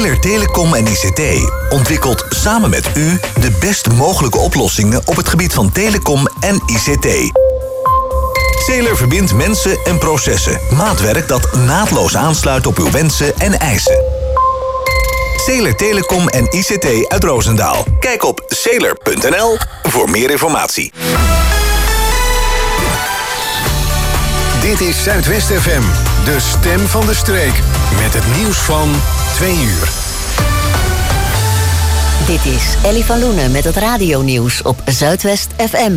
Zeeler Telecom en ICT ontwikkelt samen met u de best mogelijke oplossingen op het gebied van telecom en ICT. Zeeler verbindt mensen en processen. Maatwerk dat naadloos aansluit op uw wensen en eisen. Zeeler Telecom en ICT uit Roosendaal. Kijk op zeeler.nl voor meer informatie. Dit is Zuidwest FM, de stem van de streek. Met het nieuws van 2 uur. Dit is Ellie van Loenen met het radionieuws op Zuidwest FM.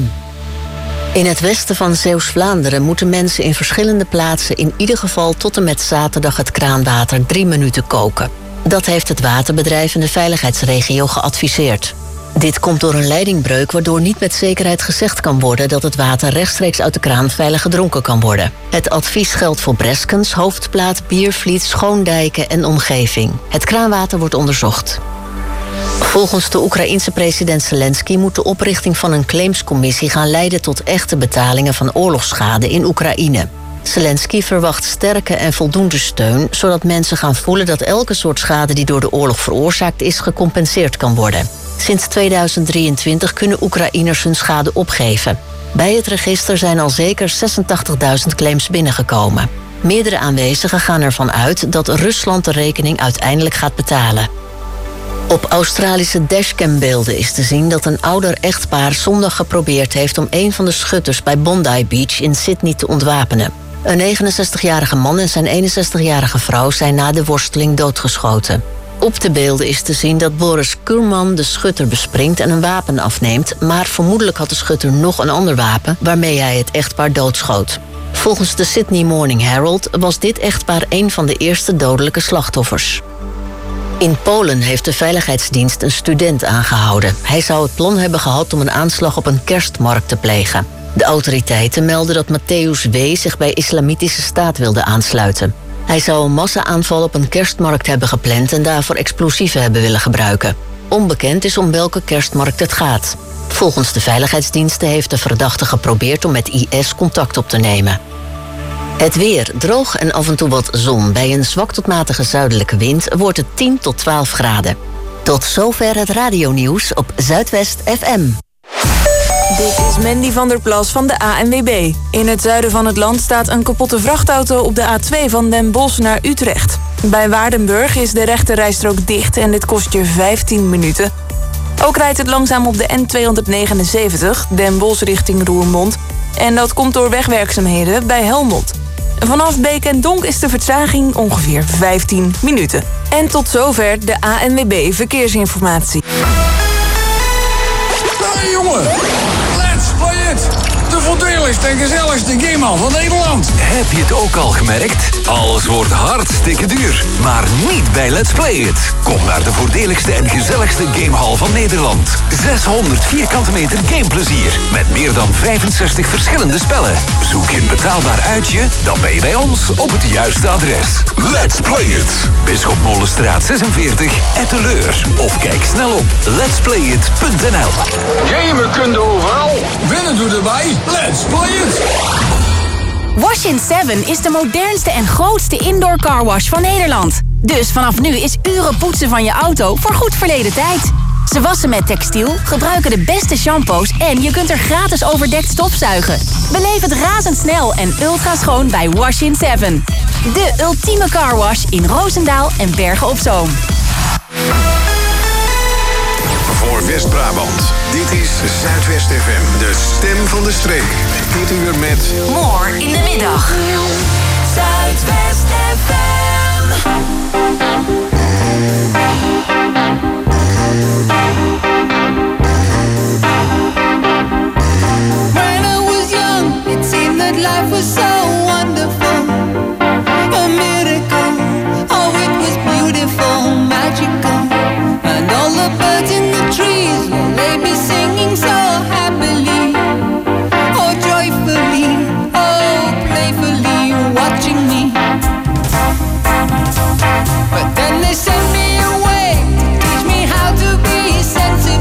In het westen van Zeeuws-Vlaanderen moeten mensen in verschillende plaatsen in ieder geval tot en met zaterdag het kraanwater 3 minuten koken. Dat heeft het waterbedrijf in de veiligheidsregio geadviseerd. Dit komt door een leidingbreuk waardoor niet met zekerheid gezegd kan worden dat het water rechtstreeks uit de kraan veilig gedronken kan worden. Het advies geldt voor Breskens, Hoofdplaat, Biervliet, Schoondijken en omgeving. Het kraanwater wordt onderzocht. Volgens de Oekraïense president Zelensky moet de oprichting van een claimscommissie gaan leiden tot echte betalingen van oorlogsschade in Oekraïne. Zelensky verwacht sterke en voldoende steun, zodat mensen gaan voelen dat elke soort schade die door de oorlog veroorzaakt is, gecompenseerd kan worden. Sinds 2023 kunnen Oekraïners hun schade opgeven. Bij het register zijn al zeker 86.000 claims binnengekomen. Meerdere aanwezigen gaan ervan uit dat Rusland de rekening uiteindelijk gaat betalen. Op Australische dashcambeelden is te zien dat een ouder echtpaar zondag geprobeerd heeft om een van de schutters bij Bondi Beach in Sydney te ontwapenen. Een 69-jarige man en zijn 61-jarige vrouw zijn na de worsteling doodgeschoten. Op de beelden is te zien dat Boris Kurman de schutter bespringt en een wapen afneemt, maar vermoedelijk had de schutter nog een ander wapen waarmee hij het echtpaar doodschoot. Volgens de Sydney Morning Herald was dit echtpaar een van de eerste dodelijke slachtoffers. In Polen heeft de veiligheidsdienst een student aangehouden. Hij zou het plan hebben gehad om een aanslag op een kerstmarkt te plegen. De autoriteiten melden dat Mateusz W. zich bij Islamitische Staat wilde aansluiten. Hij zou een massa-aanval op een kerstmarkt hebben gepland en daarvoor explosieven hebben willen gebruiken. Onbekend is om welke kerstmarkt het gaat. Volgens de veiligheidsdiensten heeft de verdachte geprobeerd om met IS contact op te nemen. Het weer, droog en af en toe wat zon. Bij een zwak tot matige zuidelijke wind wordt het 10 tot 12 graden. Tot zover het radionieuws op Zuidwest FM. Dit is Mandy van der Plas van de ANWB. In het zuiden van het land staat een kapotte vrachtauto op de A2 van Den Bosch naar Utrecht. Bij Waardenburg is de rechterrijstrook dicht en dit kost je 15 minuten. Ook rijdt het langzaam op de N279, Den Bosch richting Roermond. En dat komt door wegwerkzaamheden bij Helmond. Vanaf Beek en Donk is de vertraging ongeveer 15 minuten. En tot zover de ANWB Verkeersinformatie. Hey jongen, let's play it! De voordeligste en gezelligste gamehal van Nederland. Heb je het ook al gemerkt? Alles wordt hartstikke duur. Maar niet bij Let's Play It. Kom naar de voordeligste en gezelligste gamehal van Nederland. 600 vierkante meter gameplezier. Met meer dan 65 verschillende spellen. Zoek je een betaalbaar uitje? Dan ben je bij ons op het juiste adres. Let's Play It. Bisschop Molenstraat 46, Etteleur. Of kijk snel op letsplayit.nl. Gamen kun je overal. Winnen doe erbij. Let's play it! Wash-in 7 is de modernste en grootste indoor carwash van Nederland. Dus vanaf nu is uren poetsen van je auto voor goed verleden tijd. Ze wassen met textiel, gebruiken de beste shampoos en je kunt er gratis overdekt stofzuigen. Beleef het razendsnel en ultra schoon bij Wash-in 7. De ultieme carwash in Roosendaal en Bergen op Zoom. Voor West-Brabant, dit is Zuidwest FM, de stem van de streek. Dit uur met... More in de middag. Zuidwest FM. When I was young, it seemed that life was so wonderful. A miracle, oh it was beautiful, magical. And all the birds in the trees, well they be singing so happily. Oh joyfully, oh playfully, watching me. But then they sent me away to teach me how to be sensible.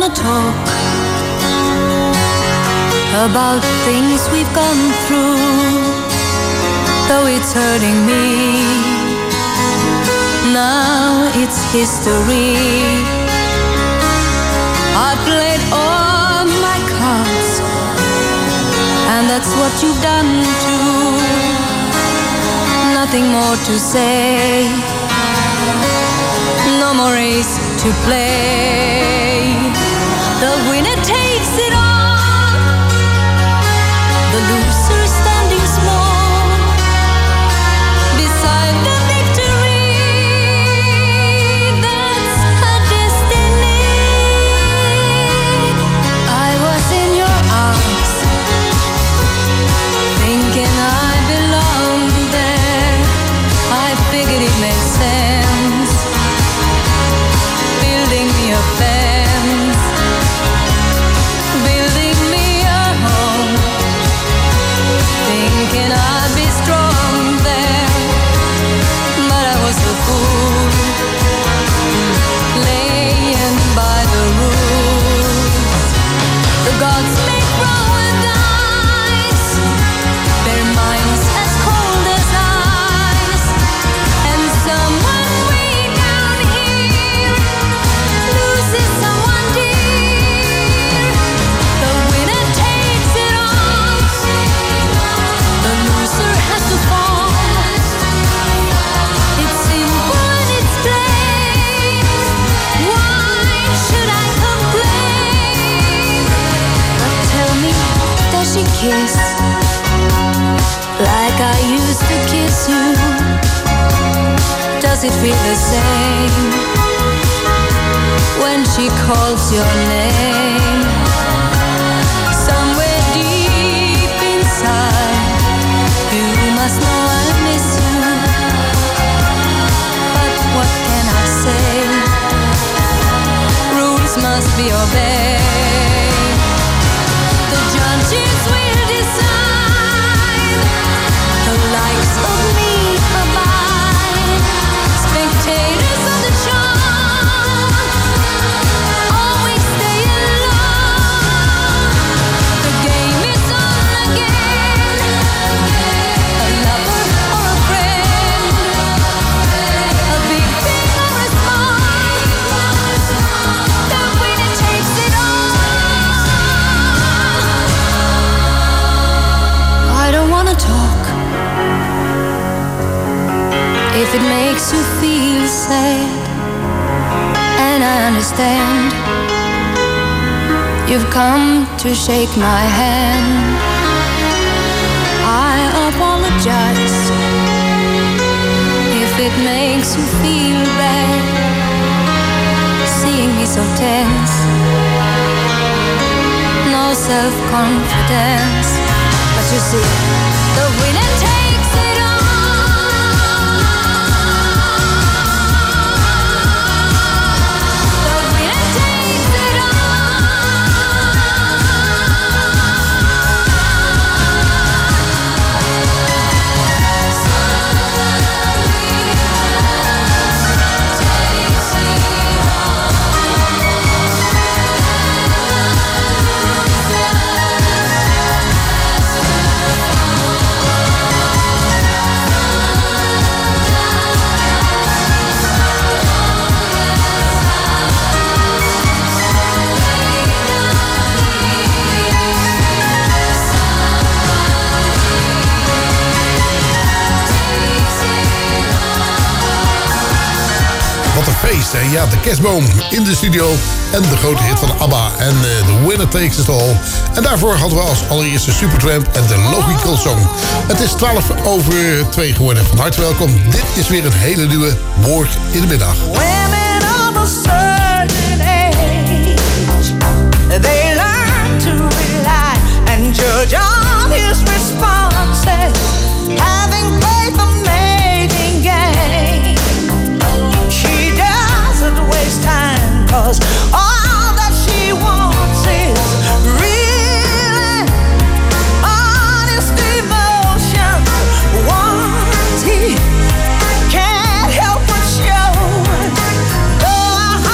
wanna talk about things we've gone through, though it's hurting me. Now it's history. I played all my cards, and that's what you've done too. Nothing more to say, no more race to play. The winner takes it all, the loser standing small beside the victory. That's her destiny. I was in your arms, thinking I belonged there. I figured it made sense, building me a fence, building me a home, thinking I'd be strong there. But I was a fool, laying by the rules. The gods make roll with dice, their minds as cold as ice, and someone way down here loses someone dear. The winner takes it all, the loser has to fall. It's simple and it's plain. Why should I complain? But tell me, does she kiss like I used to kiss you? Does it feel the same when she calls your name? Somewhere deep inside, you must know I miss you. But what can I say? Rules must be obeyed. The judges will decide, the likes of me abide. Spectators of the show always stay alone. The game is on again. A lover or a friend, a big thing or a small, the winner takes it all. I don't wanna talk if it makes you feel sad, and I understand. You've come to shake my hand. I apologize if it makes you feel bad, seeing me so tense, no self-confidence. But you see, the winner takes it all. The winner takes it Wat een feest, hè? Ja, de kerstboom in de studio en de grote hit van ABBA en The Winner Takes It All. En daarvoor hadden we als allereerste Supertramp en The Logical Song. Het is 2:12 geworden. Van harte welkom. Dit is weer een hele nieuwe Woord in de Middag. Women of a certain age, they learn to rely and judge on his responses, having played the mating game. She doesn't waste time, 'cause all that she wants is real honest emotion. Ones he can't help but show, though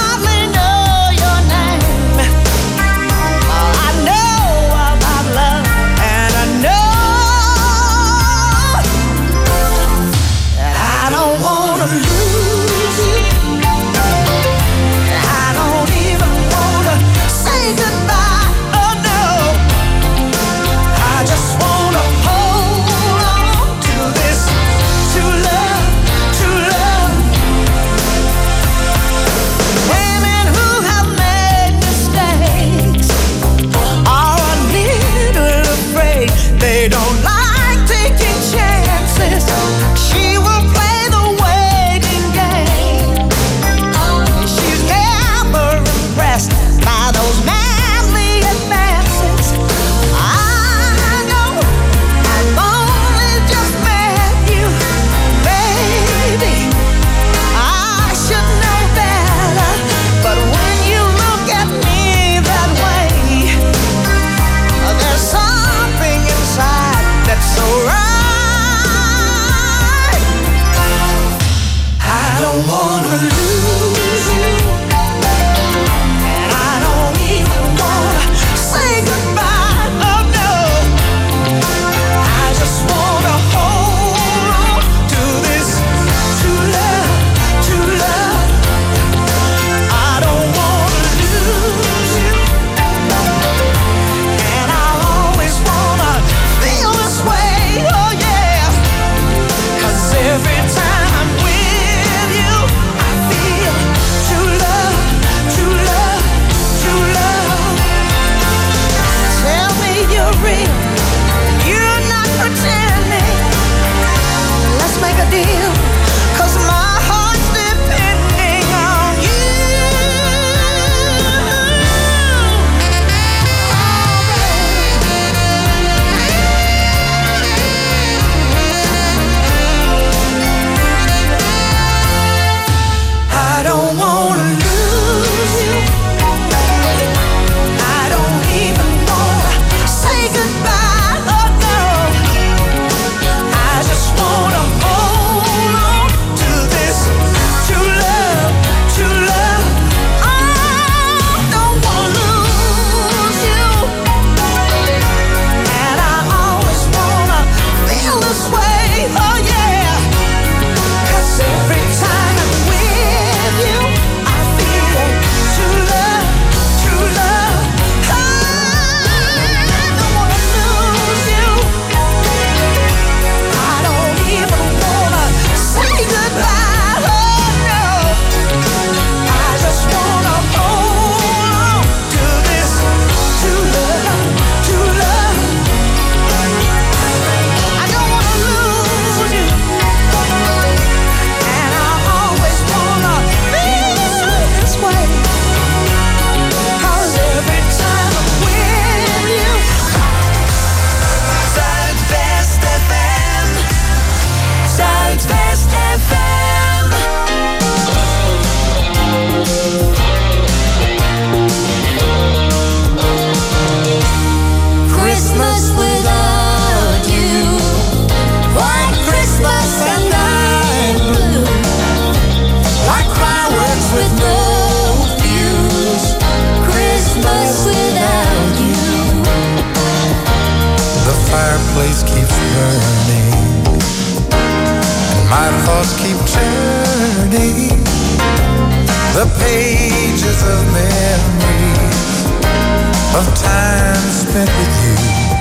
fireplace keeps burning, and my thoughts keep turning the pages of memories of time spent with you.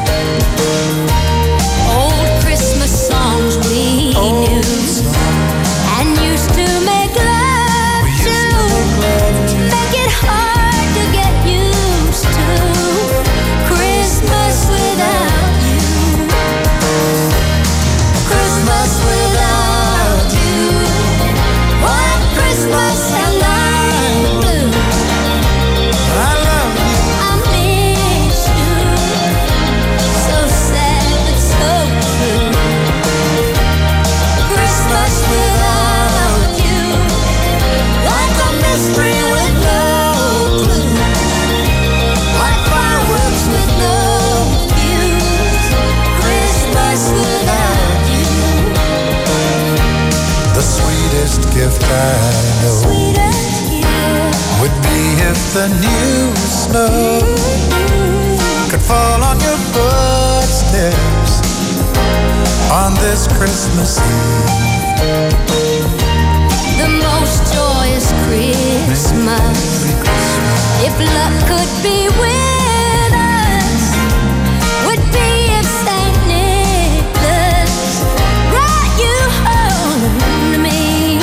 Old Christmas songs we knew and used to make love to, make it hard to get used to. Christmas without you, Christmas without you. White Christmas and I'm blue. I love you, I miss you. So sad but so true. Christmas without you, like a mystery with no clue, like fireworks with no fuse. Christmas without you, the sweetest gift I know sweetest gift. would be if the new snow could fall on your footsteps on this Christmas Eve. The most joyous Christmas, if luck could be with us, would be if Saint Nicholas brought you home to me.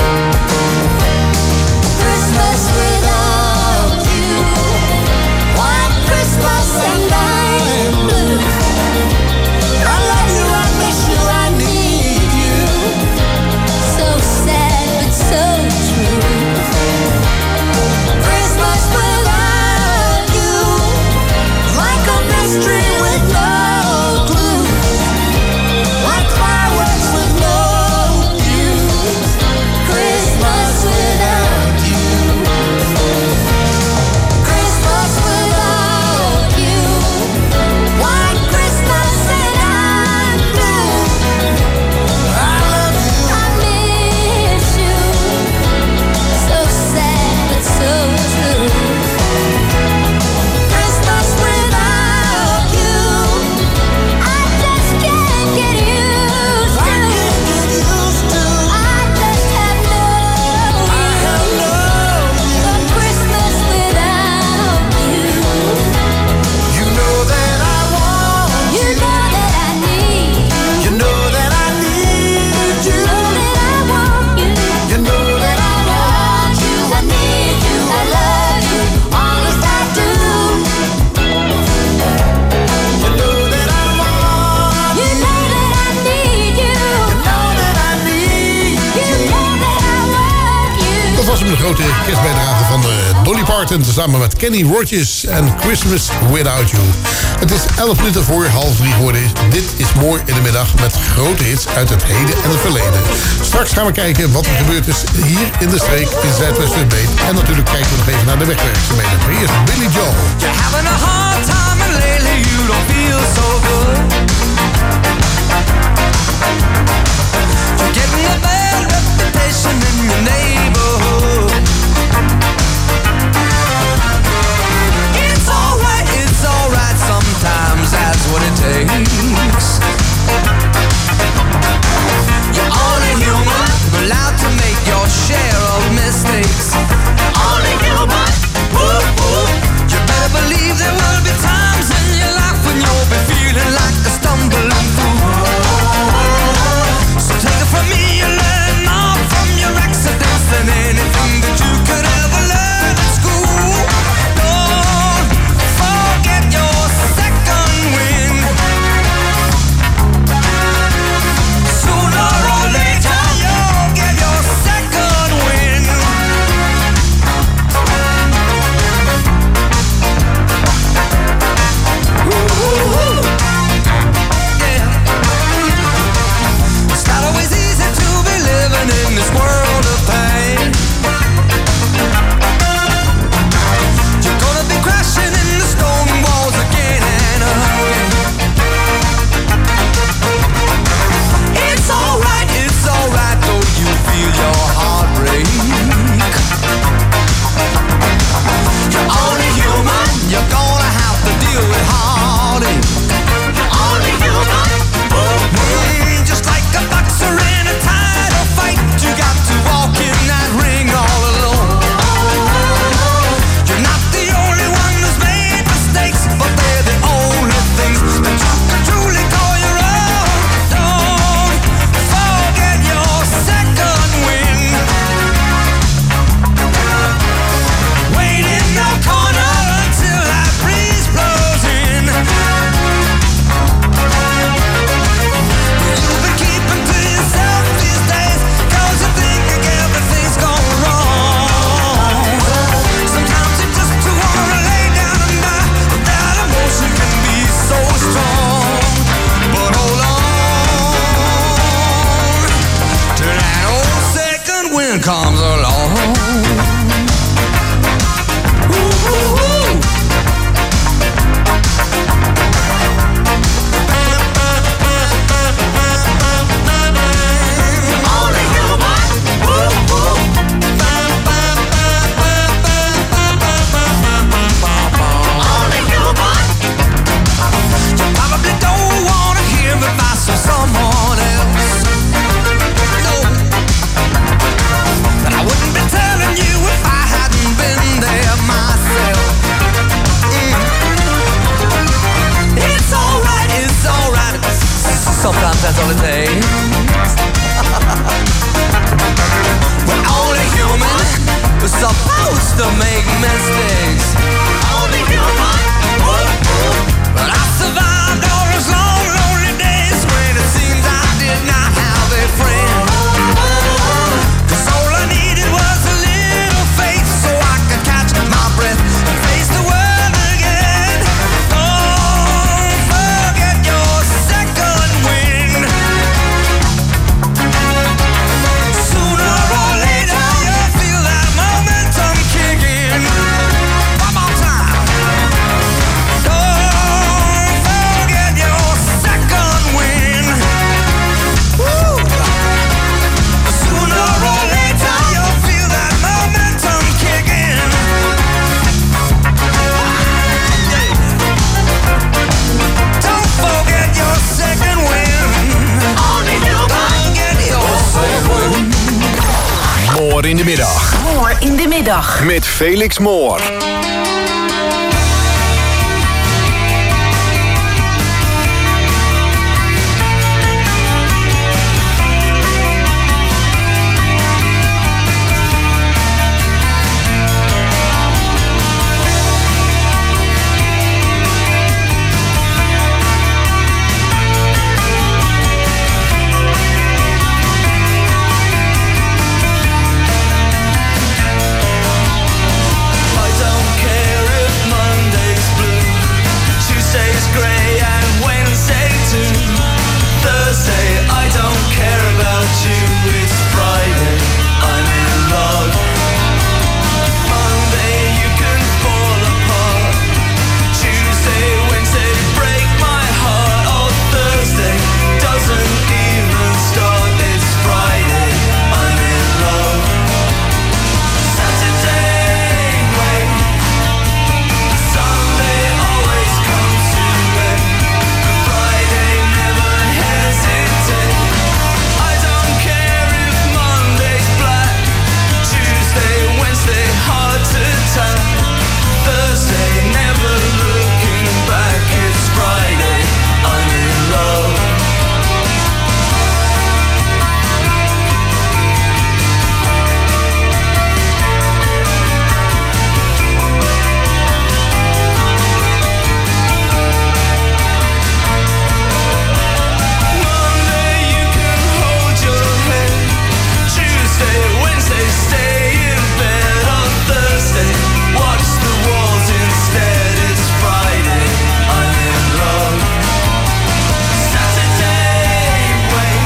Christmas without you, white Christmas and I'm blue. I love you, I miss you, I need you. So sad but so true. Christmas without you, like a mystery with no clue, like fireworks with no fuse. Christmas without you, Christmas without you, white Christmas and I'm blue. I love you, I miss you, so sad but so true. Christmas without you, I just can't get used to. I just have no but Christmas without you. you know that I want You know that I need you know that I need you. you, Know that I want you. you know that I want you, I need you, I love you, honest I do. you know that I want You know that I need you. you know that I need You know that I love you. Dat was hem, de grote kerstbijdrage van Dolly Parton samen met Kenny Rogers en Christmas Without You. Het is 11 minuten voor 2:30 geworden. Dit is Mooi in de Middag met grote hits uit het heden en het verleden. Straks gaan we kijken wat er gebeurd is hier in de streek in Zuidwest-Beet. En natuurlijk kijken we nog even naar de wegwerkzaamheden. Maar eerst Billy Joel. You're having a hard time and lately you don't feel so good. You're getting a bad reputation in your neighborhood. It's alright, sometimes that's what it takes. You're only human, allowed to make your share of mistakes. Only human, whoop whoop. You better believe there will be times in your life when you'll be feeling like a sometimes that's all it takes. We're only human, we're supposed to make mistakes. Only human, but I survived all those long, lonely days when it seems I did not have a friend. 'Cause all I needed was a little faith so I could catch my breath and face the world again. Don't forget your second wind. Sooner or later you'll feel that momentum kick in. One more time. Don't forget your second wind. Woo! Sooner or later you'll feel that momentum kick in. Don't forget your second wind. Only you can get your second wind. Moor in de middag. Moor in de middag. Met Felix Moor. I don't care if Monday's blue, Tuesday's grey and Wednesday too. Thursday, I don't care about you, it's Friday, I'm in love. Monday, you can fall apart. Tuesday, Wednesday, break my heart. Oh, Thursday doesn't even start, it's Friday, I'm in love. Saturday, wait. Sunday always comes too late. Friday never hesitate. I don't care if Monday's black. Tuesday, Wednesday hard to tell. Thursday never looking back. It's Friday, I'm in love. Monday you can hold your head. Tuesday, Wednesday stay in bed. On Thursday watch the walls instead. It's Friday, I'm in love. Saturday, wait.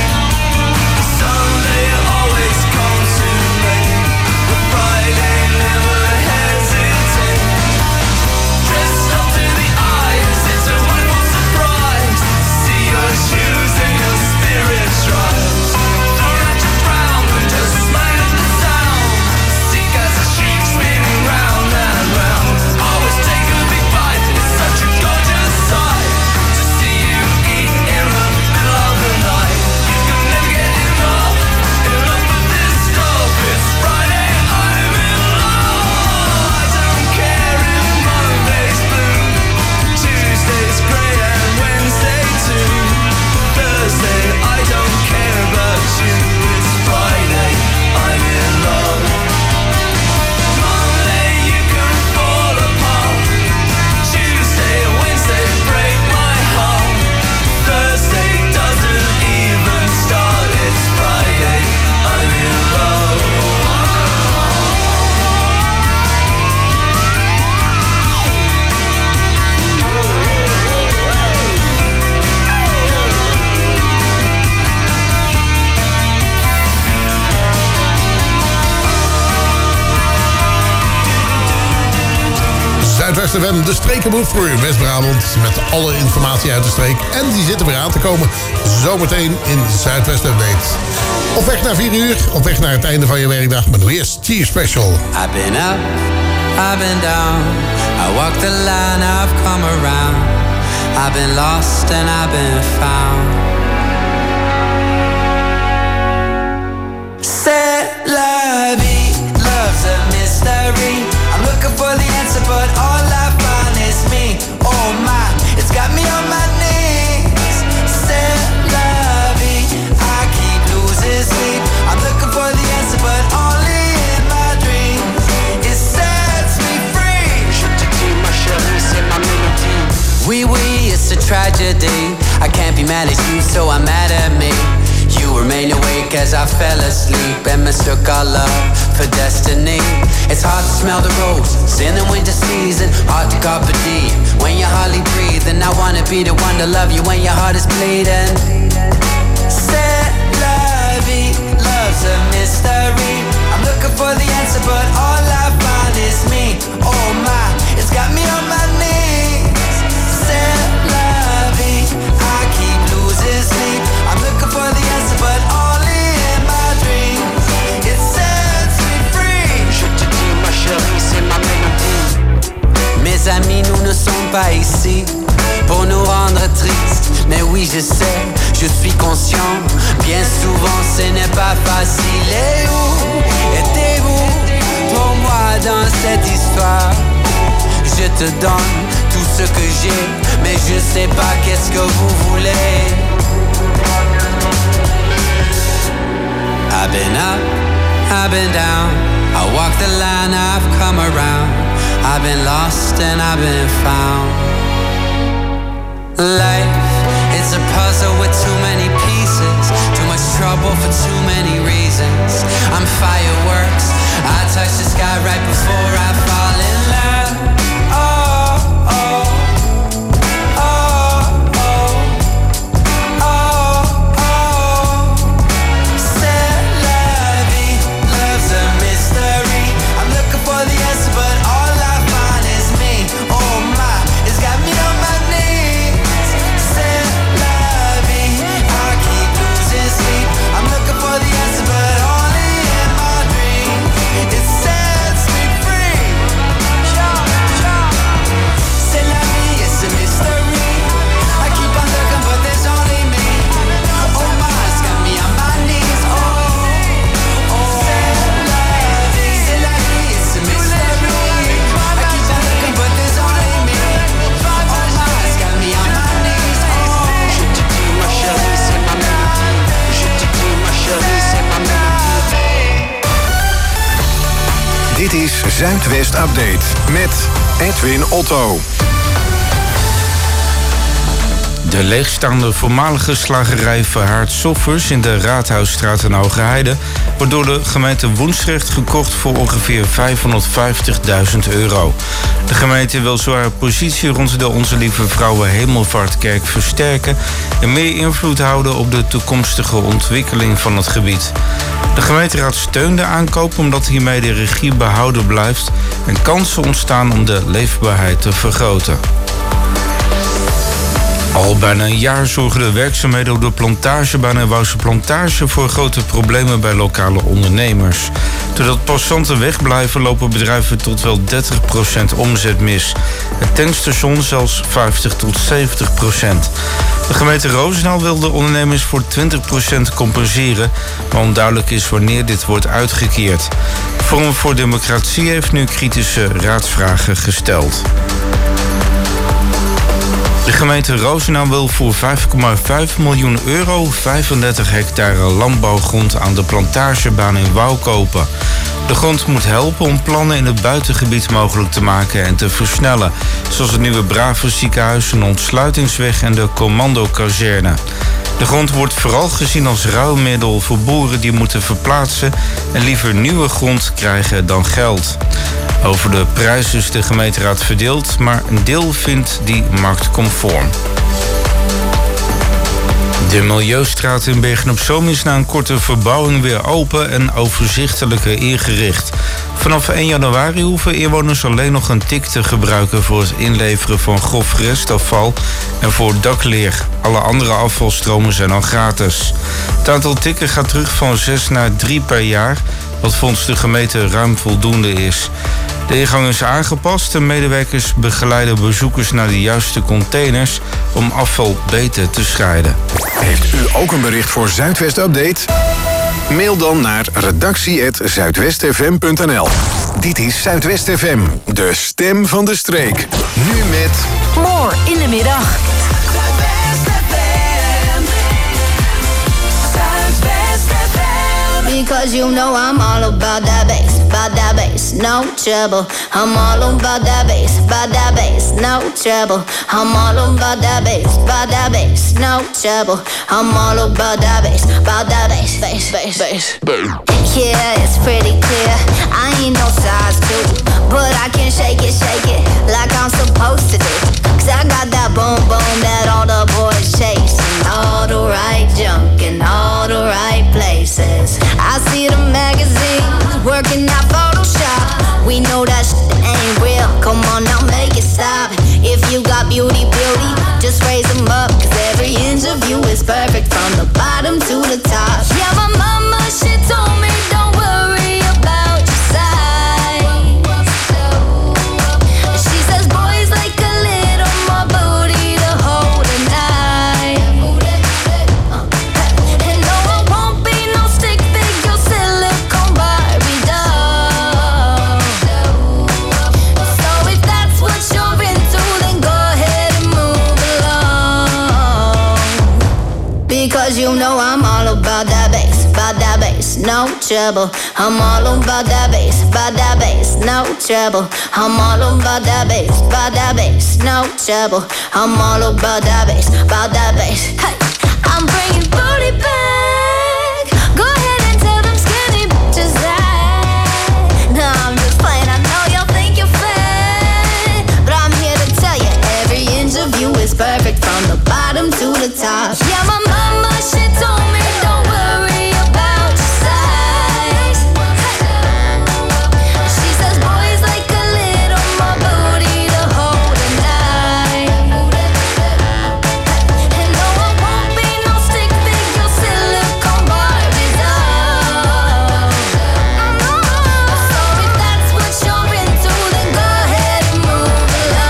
Sunday always comes too late. But Friday never hesitate. Dressed up to the eyes, it's a wonderful surprise. See your shoes and your spirit rise. Throw out your frown and just smile at the sound. Sick as a sheep spinning round and round. Always take a big bite, it's such a gorgeous sight. To see you eat in the middle of the night. You can never get enough of this stuff. It's Friday, I'm in love. I don't care if Monday's blue, Tuesday's grey and Wednesday too. Thursday, I don't care about you. It's Friday, I'm in love. Monday, you can fall apart. Tuesday, Wednesday, break my heart. Thursday doesn't even start. It's Friday, I'm in love. Zuidwest FM, de strekenboek voor West-Brabant. Met alle informatie uit de streek. En die zitten weer aan te komen. Zometeen in Zuidwest Update. Op weg naar 4 uur. Op weg naar het einde van je werkdag. Maar nu eerst Cheer Special. I've been up, I've been down. I walked the line, I've come around. I've been lost and I've been found. C'est la vie, love's a mystery. I'm looking for the answer, but all I find is me. Oh my, it's got me on my knees. C'est late. I can't be mad at you, so I'm mad at me. You remain awake as I fell asleep and mistook our love for destiny. It's hard to smell the roses in the winter season, hard to carpe diem when you hardly breathe. And I wanna be the one to love you when your heart is bleeding. C'est la vie, love's a mystery. I'm looking for the answer, but all I find is me. Oh my, it's got me on my knees. C'est la vie, I keep losing sleep. I'm looking for the answer, but only in my dreams. It sets me free. Je te dis, ma chérie, c'est ma mélodie. Mes amis, nous ne sommes pas ici pour nous rendre tristes. Mais oui, je sais, je suis conscient. Bien souvent, ce n'est pas facile. Et où étiez-vous pour moi dans cette histoire? Je te donne tout ce que j'ai, mais je sais pas qu'est-ce que vous voulez. I've been up, I've been down, I walk the line, I've come around. I've been lost and I've been found. Life, it's a puzzle with too many pieces, too much trouble for too many reasons. I'm fireworks, I touch the sky right before I fall in love. Oh, oh, oh, oh, oh, oh. C'est la vie, love's a mystery. I'm looking for the answer, but all I find is me. Oh my, it's got me on my knees. C'est la vie, I keep losing sleep. I'm looking for the answer, but only in my dreams. It sets me free. C'est la vie, it's a mystery. I keep on looking, but there's only me. Oh my, it's got me on my knees. Oh, oh. C'est la vie, it's a mystery. I keep on looking, but there's only me. Oh my, it's got me on my knees. Oh. Je te dis, ma chérie, c'est ma mélodie. Je te dis, ma chérie, c'est ma mélodie. Dit is Zuidwest Update met Edwin Otto. De leegstaande voormalige slagerij Verhaard Soffers in de Raadhuisstraat in Hogeheide wordt door de gemeente Woensdrecht gekocht voor ongeveer €550.000. De gemeente wil zo haar positie rond de Onze Lieve Vrouwen Hemelvaartkerk versterken en meer invloed houden op de toekomstige ontwikkeling van het gebied. De gemeenteraad steunt de aankoop omdat hiermee de regie behouden blijft en kansen ontstaan om de leefbaarheid te vergroten. Al bijna een jaar zorgen de werkzaamheden op de plantagebaan in Wouwse Plantage voor grote problemen bij lokale ondernemers. Doordat passanten wegblijven lopen bedrijven tot wel 30% omzet mis. Het tankstation zelfs 50 tot 70%. De gemeente Roosendaal wil de ondernemers voor 20% compenseren, maar onduidelijk is wanneer dit wordt uitgekeerd. Forum voor Democratie heeft nu kritische raadsvragen gesteld. De gemeente Roosendaal wil voor €5,5 miljoen 35 hectare landbouwgrond aan de plantagebaan in Wouw kopen. De grond moet helpen om plannen in het buitengebied mogelijk te maken en te versnellen, zoals het nieuwe Brave ziekenhuis, een ontsluitingsweg en de commandokazerne. De grond wordt vooral gezien als ruilmiddel voor boeren die moeten verplaatsen en liever nieuwe grond krijgen dan geld. Over de prijs is de gemeenteraad verdeeld, maar een deel vindt die marktconform. De Milieustraat in Bergen-op-Zoom is na een korte verbouwing weer open en overzichtelijker ingericht. Vanaf 1 januari hoeven inwoners alleen nog een tik te gebruiken voor het inleveren van grof restafval en voor dakleer. Alle andere afvalstromen zijn al gratis. Het aantal tikken gaat terug van 6 naar 3 per jaar, wat volgens de gemeente ruim voldoende is. De ingang is aangepast en medewerkers begeleiden bezoekers naar de juiste containers om afval beter te scheiden. Heeft u ook een bericht voor Zuidwest Update? Mail dan naar redactie@zuidwestfm.nl. Dit is Zuidwest FM, de stem van de streek. Nu met... More in de middag. Because you know I'm all about that bass. about that bass, no trouble. I'm all about that bass, no trouble. I'm all about that bass, no trouble. I'm all about that bass, bass. Yeah, it's pretty clear. I ain't no size 2, but I can shake it like I'm supposed to do. 'Cause I got that boom boom that all the boys chasing, all the right junk in all the right places. I see the magazines working out Photoshop. We know that shit ain't real. Come on now, make it stop. If you got beauty, just raise them up. 'Cause every inch of you is perfect from the bottom to the top. Yeah, my mama, she told me don't worry about your size. She says boys like a little more booty to hold at night. And no, I won't be no stick figure silicone Barbie doll. So if that's what you're into, then go ahead and move along. Because you know I'm all about that bass, no trouble. I'm all about that bass, no trouble. I'm all about that bass, no trouble. I'm all about that bass, Hey, I'm bringing booty back. Go ahead and tell them skinny bitches that. No, I'm just playing. I know y'all think you're fat, but I'm here to tell you every inch of you is perfect from the bottom to the top. Yeah, my mama, she told me don't worry about your size. She says boys like a little more booty to hold at night. And no, I won't be no stick figure silicone Barbie doll. So if that's what you're into, then go ahead and move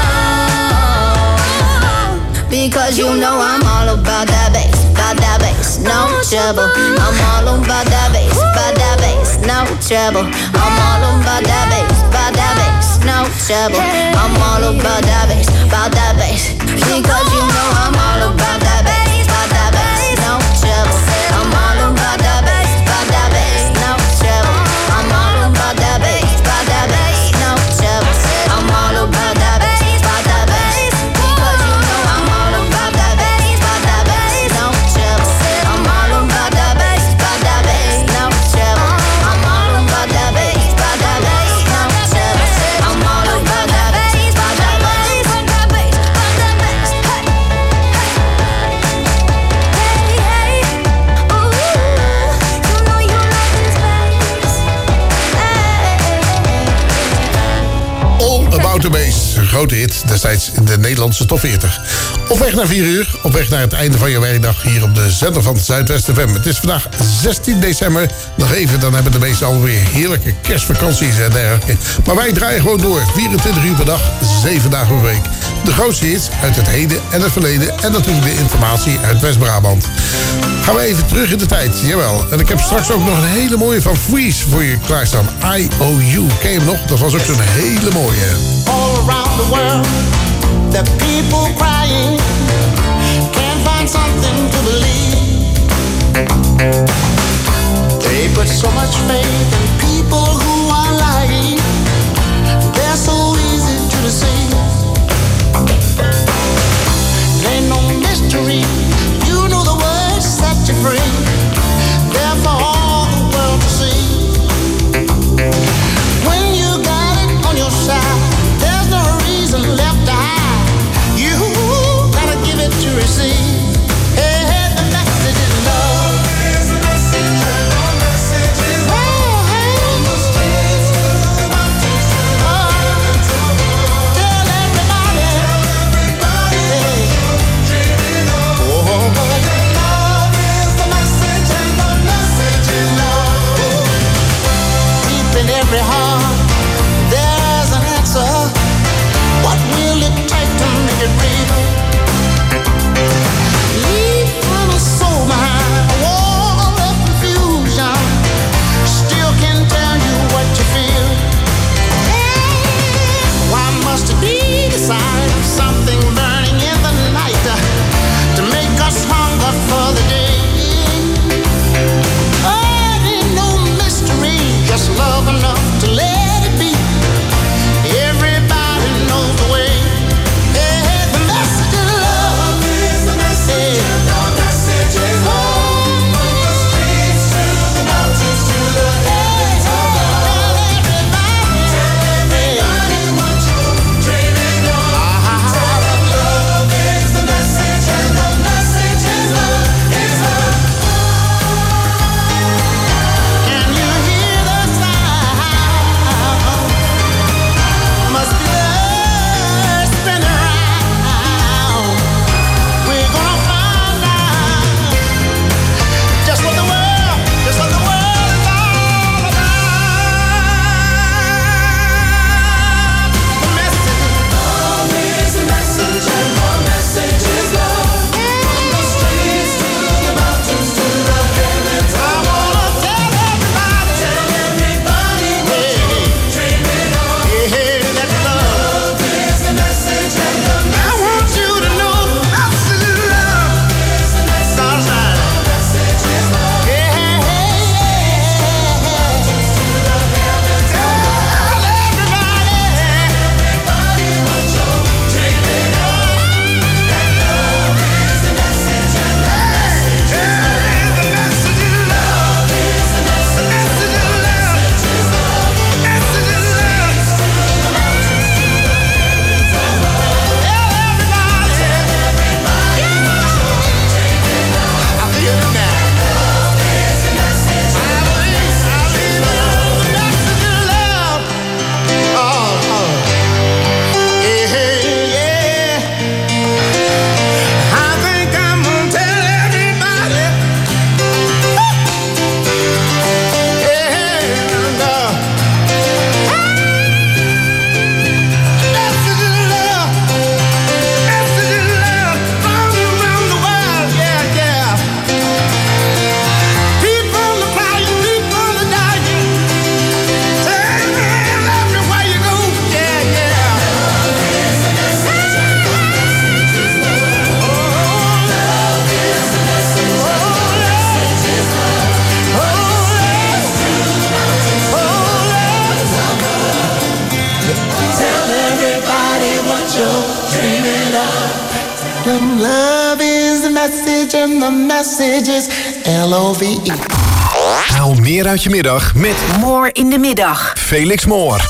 along. Because you know I'm all about that bass, no trouble. I'm all about that bass, no trouble. I'm all about that bass, no trouble. I'm all about that bass, because you know I'm all about that bass, no trouble. I'm all about that bass, no trouble. I'm all about that bass, no trouble. I'm all about that bass, because you know I'm all about that bass, no trouble. I'm all about that bass, no trouble. I'm all about that bass, no trouble. I'm all about that bass, All About the Bass. Een grote hit destijds in de Nederlandse top 40. Op weg naar 4 uur. Op weg naar het einde van je werkdag hier op de zender van Zuidwest FM. Het is vandaag 16 december. Nog even, dan hebben de meesten alweer heerlijke kerstvakanties en dergelijke. Maar wij draaien gewoon door. 24 uur per dag, 7 dagen per week. De grootste hits uit het heden en het verleden. En natuurlijk de informatie uit West-Brabant. Gaan we even terug in de tijd. Jawel. En ik heb straks ook nog een hele mooie van Freeze voor je klaarstaan. IOU. Ken je hem nog? Dat was ook zo'n hele mooie. All around the world, the people crying, can't find something to believe. They put so much faith in people who are lying. They're so easy to deceive. Ain't no mystery, you know the words set you free. They're for all the world to see. When you got it on your side, there's no reason left to hide. You gotta give it to receive. Hey, the message is love. Here's the message, and the message is love. Love is the message and the message is L-O-V-E. Haal meer uit je middag met More in de middag. Felix Moore.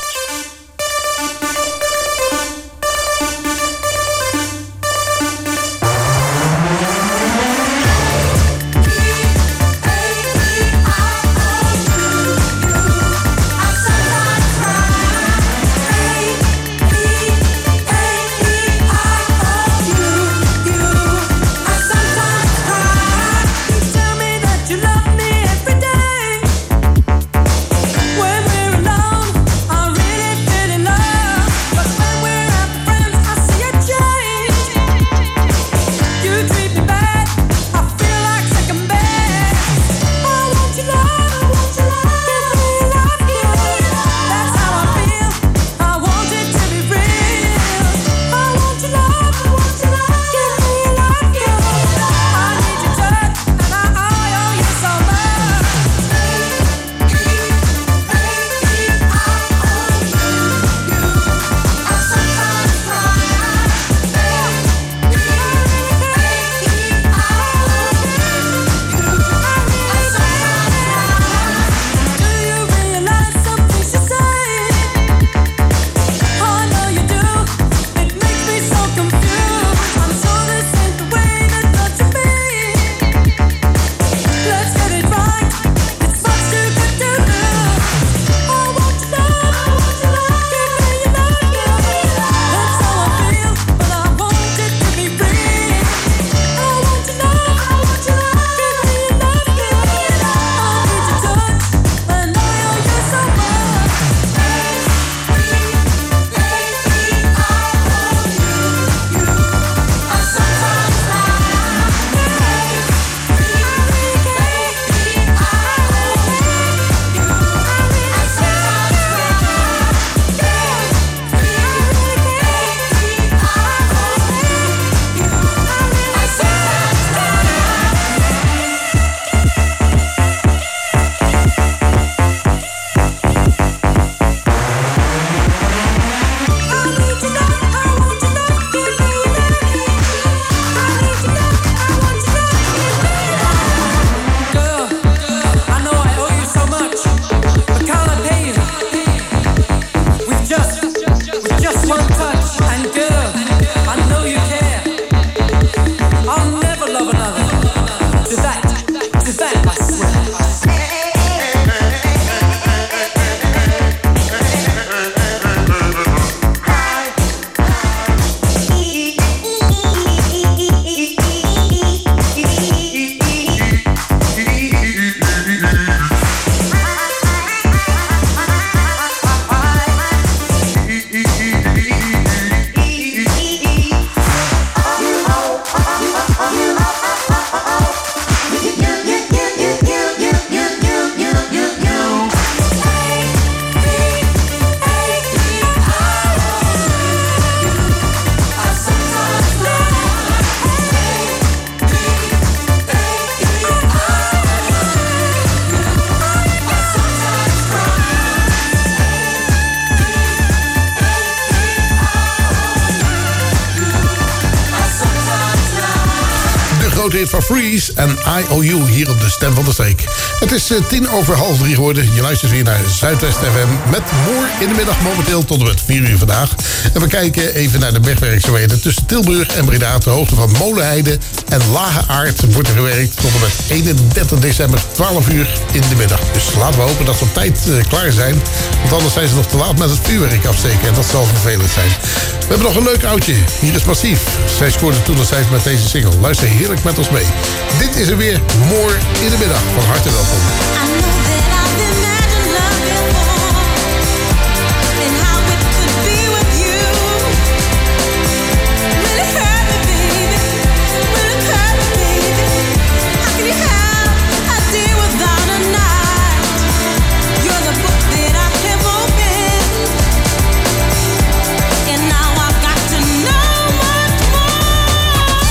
grote hit van Freeze en IOU hier op de Stem van de Streek. Het is 3:10 geworden. Je luistert weer naar Zuidwest FM met More in de middag, momenteel tot en met 4 uur vandaag. En we kijken even naar de bergwerkzaamheden tussen Tilburg en Breda. Ter hoogte van Molenheide en Lage Aard wordt er gewerkt tot en met 31 december, 12 uur in de middag. Dus laten we hopen dat ze op tijd klaar zijn. Want anders zijn ze nog te laat met het vuurwerk afsteken. En dat zal vervelend zijn. We hebben nog een leuk oudje. Hier is Massief. Zij scoorde toen nog steeds met deze single. Luister heerlijk met ons mee. Dit is er weer More in de middag. Van harte welkom.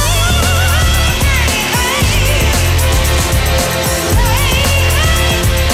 Hey!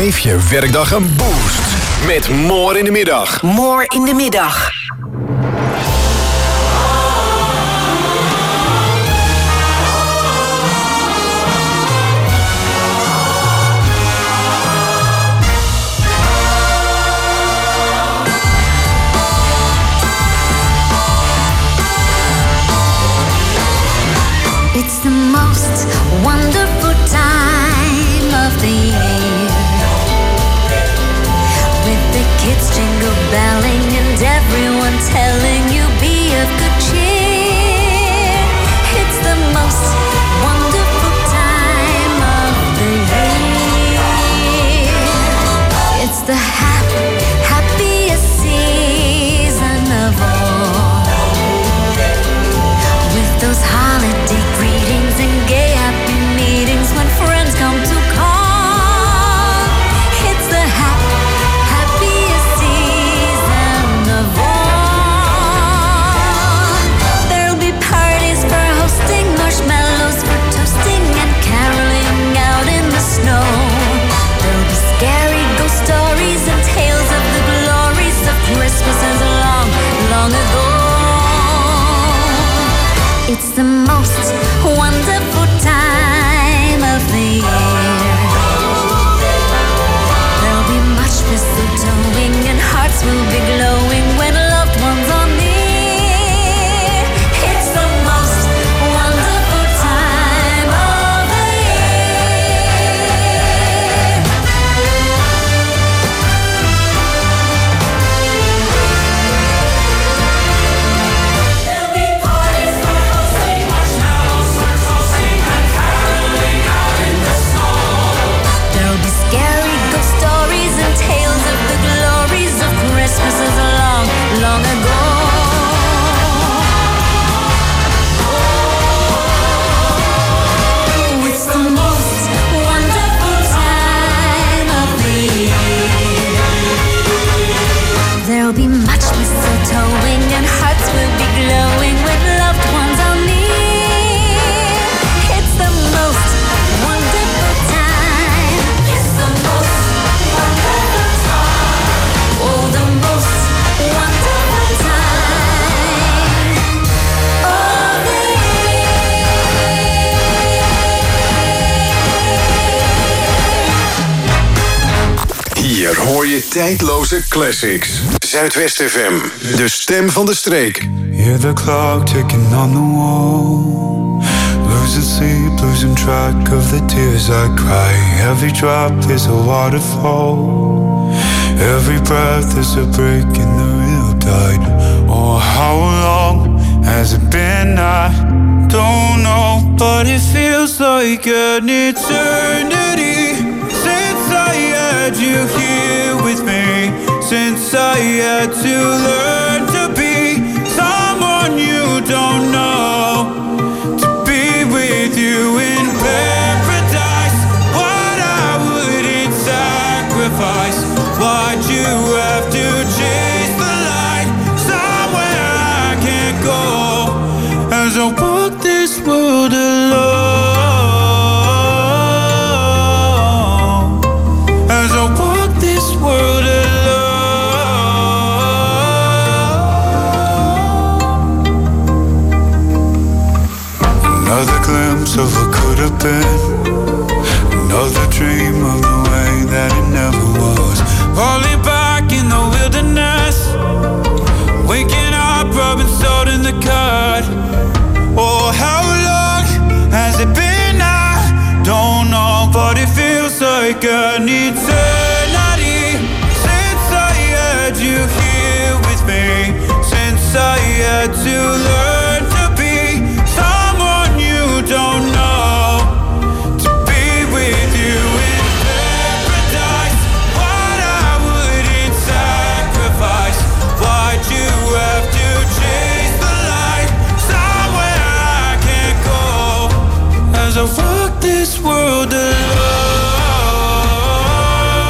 Geef je werkdag een boost met More in de Middag. More in de Middag. It's the most wonderful time of the year, with the kids jingle belling and everyone telling you be of good cheer. It's the most wonderful time of the year. It's the happiest season of all, with those holiday greetings and gay happy meetings when friends come to call. It's the happiest season of all. There'll be parties for hosting, marshmallows for toasting, and caroling out in the snow. There'll be scary ghost stories and tales of the glories of Christmases long, long ago. It's the most wonderful time of the year. There'll be much mistletoeing and hearts will be glowing when loved ones are near. It's the most wonderful time of the year. There'll be parties for hosting, marshmallows for toasting, and caroling out in the snow. There'll be scary ghost stories and tales of the glories of Christmases long, long ago. Oh, it's the most wonderful time of the year. There'll be much mistletoeing and hearts will be glowing when loved ones are near. It's the most wonderful time. It's the most wonderful time. Oh, the most wonderful time of the Hier hoor je tijdloze classics. Zuidwest FM, de stem van de streek. Hear the clock ticking on the wall. Losing sleep, losing track of the tears I cry. Every drop is a waterfall. Every breath is a break in the real tide. Oh, how long has it been? I don't know, but it feels like an eternity since I had you here with me. Since I had to learn to be someone you don't know, to be with you in paradise. What I wouldn't sacrifice. Why'd you have to chase the light somewhere I can't go? As I walk this world alone, as I walk this world alone. Another glimpse of what could have been. Another dream of the way that it never was. Falling back in the wilderness. Waking up, rubbing salt in the cut. Oh, how long has it been? I don't know, but it feels like an eternity since I had you here with me. Since I had to learn to be someone you don't know, to be with you in paradise. What I wouldn't sacrifice. Why'd you have to chase the light somewhere I can't go? As I walk this world alone.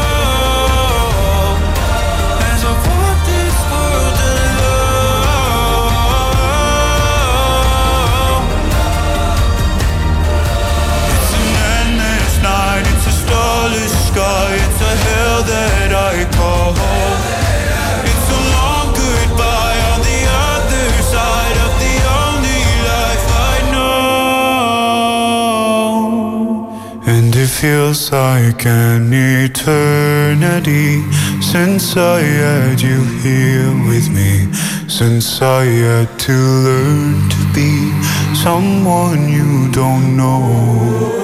feels like an eternity since I had you here with me, since I had to learn to be someone you don't know.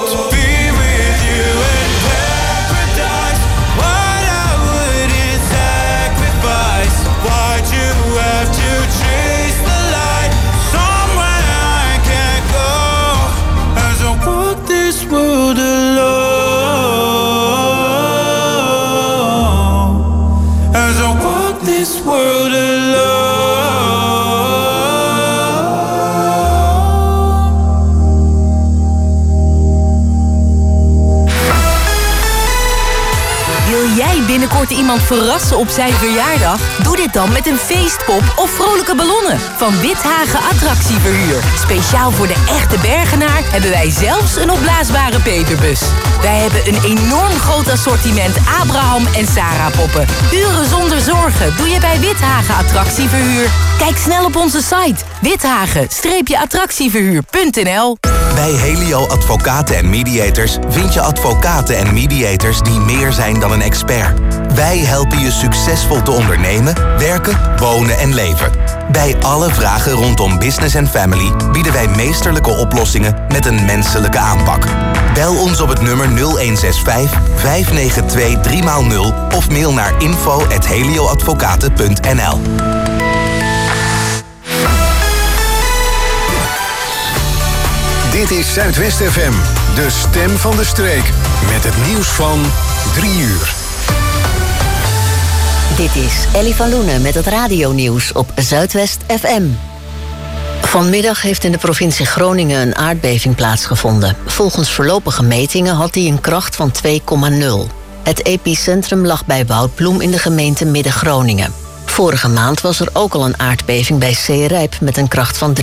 World alone, as I walk this world alone. Wil jij binnenkort iemand verrassen op zijn verjaardag? Doe dit dan met een feestpop of vrolijke ballonnen van Withagen Attractieverhuur. Speciaal voor de echte Bergenaar hebben wij zelfs een opblaasbare Peterbus. Wij hebben een enorm groot assortiment Abraham en Sarah poppen. Uren zonder zorgen doe je bij Withagen Attractieverhuur. Kijk snel op onze site withagen-attractieverhuur.nl. Bij Helio Advocaten en Mediators vind je advocaten en mediators die meer zijn dan een expert. Wij helpen je succesvol te ondernemen, werken, wonen en leven. Bij alle vragen rondom business en family bieden wij meesterlijke oplossingen met een menselijke aanpak. Bel ons op het nummer 0165 592 3x0 of mail naar info@helioadvocaten.nl. Dit is Zuidwest FM, de stem van de streek. Met het nieuws van 3 uur. Dit is Ellie van Loenen met het radionieuws op Zuidwest FM. Vanmiddag heeft in de provincie Groningen een aardbeving plaatsgevonden. Volgens voorlopige metingen had die een kracht van 2,0. Het epicentrum lag bij Woudbloem in de gemeente Midden-Groningen. Vorige maand was er ook al een aardbeving bij Zeerijp met een kracht van 3,8.